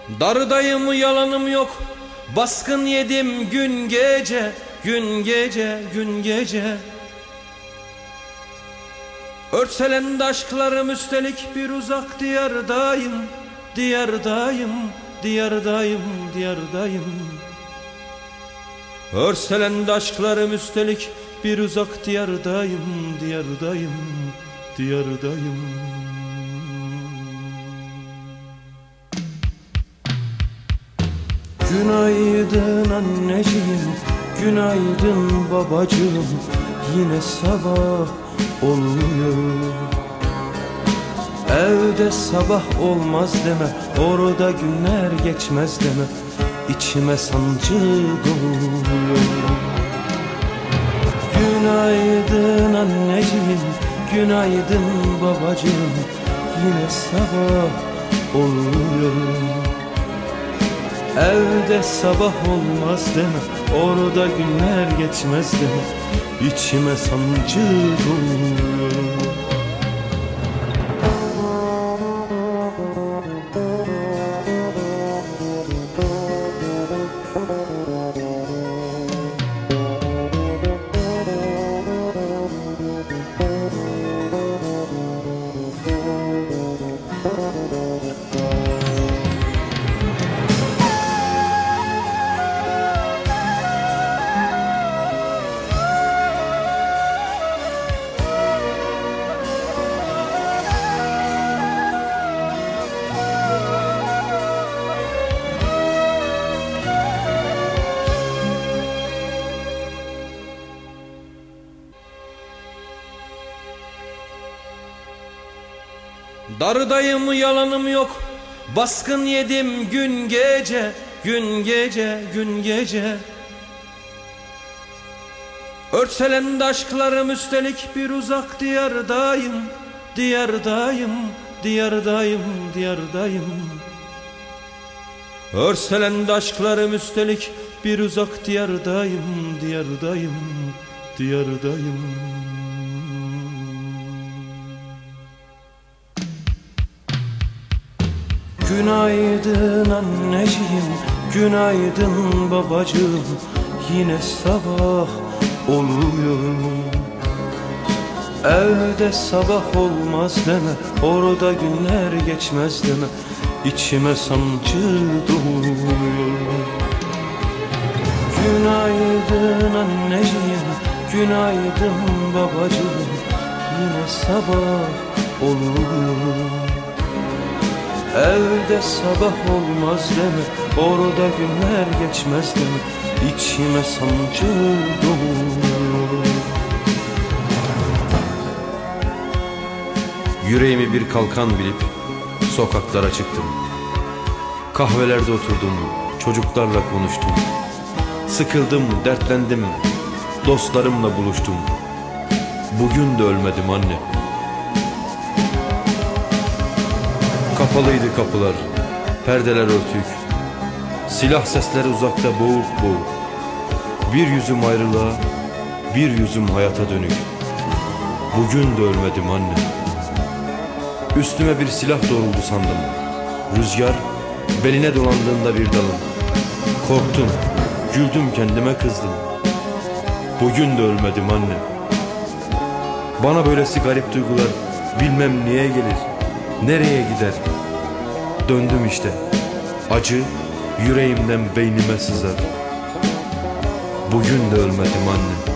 Darıdayım, yalanım yok. Baskın yedim gün gece, gün gece, gün gece. Örtselendi aşklarım üstelik bir uzak diyardayım, diyardayım, diyardayım, diyardayım. Örselendi aşklarım üstelik bir uzak diyardayım, diyardayım, diyardayım. Günaydın anneciğim, günaydın babacığım. Yine sabah oluyor. Evde sabah olmaz deme, orada günler geçmez deme. İçime sancı doluyor. Günaydın anneciğim, günaydın babacığım. Yine sabah oluyor. Evde sabah olmaz deme, orada günler geçmez deme. İçime sancı doluyor. Darıdayım, yalanım yok. Baskın yedim gün gece, gün gece, gün gece. Örtselendi aşklarım üstelik bir uzak diyardayım, diyardayım, diyardayım, diyardayım. Örselendi aşklarım üstelik bir uzak diyardayım, diyardayım, diyardayım. Günaydın anneciğim, günaydın babacığım. Yine sabah oluyor. Evde sabah olmaz deme, orada günler geçmez deme. İçime sancı doluyor. Günaydın anneciğim, günaydın babacığım. Yine sabah oluyor. Evde sabah olmaz deme, orada günler geçmez deme. İçime sancı doluyor. Yüreğimi bir kalkan bilip sokaklara çıktım. Kahvelerde oturdum, çocuklarla konuştum. Sıkıldım, dertlendim, dostlarımla buluştum. Bugün de ölmedim anne. Kapalıydı kapılar, perdeler örtük. Silah sesleri uzakta boğuk boğuk. Bir yüzüm ayrılığa, bir yüzüm hayata dönük. Bugün de ölmedim anne. Üstüme bir silah doğruldu sandım. Rüzgar beline dolandığında bir dalın. Korktum, güldüm, kendime kızdım. Bugün de ölmedim anne. Bana böylesi garip duygular bilmem niye gelir, nereye gider. Döndüm işte, acı yüreğimden beynime sızar. Bugün de ölmedim anne.